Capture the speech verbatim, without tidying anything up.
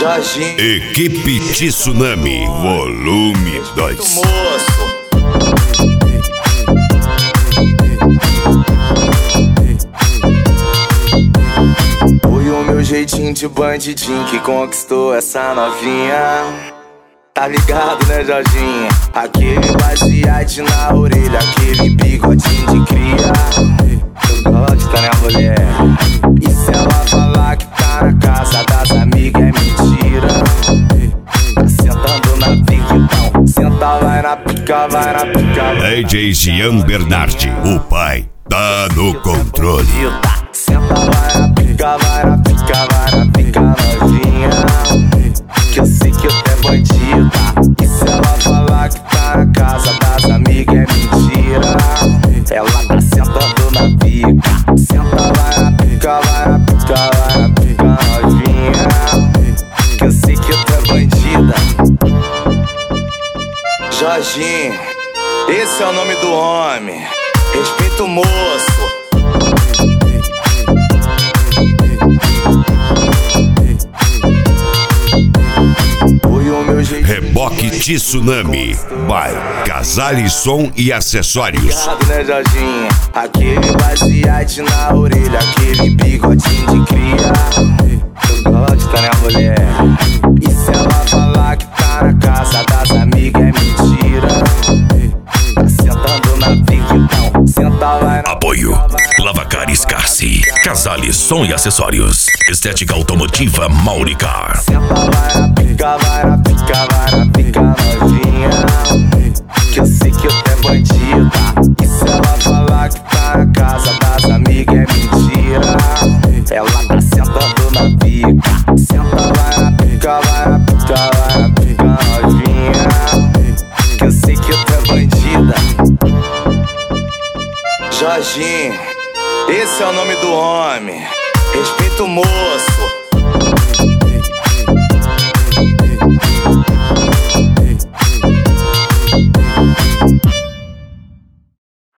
Jorginho. Equipe Tsunami, volume dois. Moço. Foi o meu jeitinho de bandidinho que conquistou essa novinha. Tá ligado, né, Jorginho? Aquele baseado na orelha, aquele bigodinho de cria. Tu gosta, né, mulher? E se ela falar que tá na casa das amigas é mentira? Tá sentando na pica, então senta, vai na pica, vai na pica. D J Jean Bernardi, o pai, tá no controle. Senta, vai na pica, vai na pica, vai na pica, novinha. Que eu sei que eu é bandida. E se ela falar que tá na casa das amigas é mentira? Ela tá sentando na pica. Senta, vai na pica, vai na pica, vai na pica, novinha. Que eu sei que eu é bandida. Jorginho, esse é o nome do homem. Respeita o moço. Reboque Tsunami, by Casale Som e Acessórios. Obrigado, né, Jorginho? Aquele baseado na orelha, aquele bigodinho de cria. Tu gosta, né, mulher? E se ela falar que tá na casa das amigas é mentira? Tá sentando na pica, então senta, vai na... Apoio Lavacar Scarce, Casale Som e Acessórios, Estética Automotiva Mauricar. Senta, vai na pica, vai na pica, vai na pica, novinha. Que eu sei que eu é bandida. E se ela falar que tá na casa das amigas é mentira? Ela tá sentando na pica. Senta, vai na pica, vai na pica, vai na pica, novinha. Que eu sei que eu é bandida. Jorginho, esse é o nome do homem. Respeita o moço.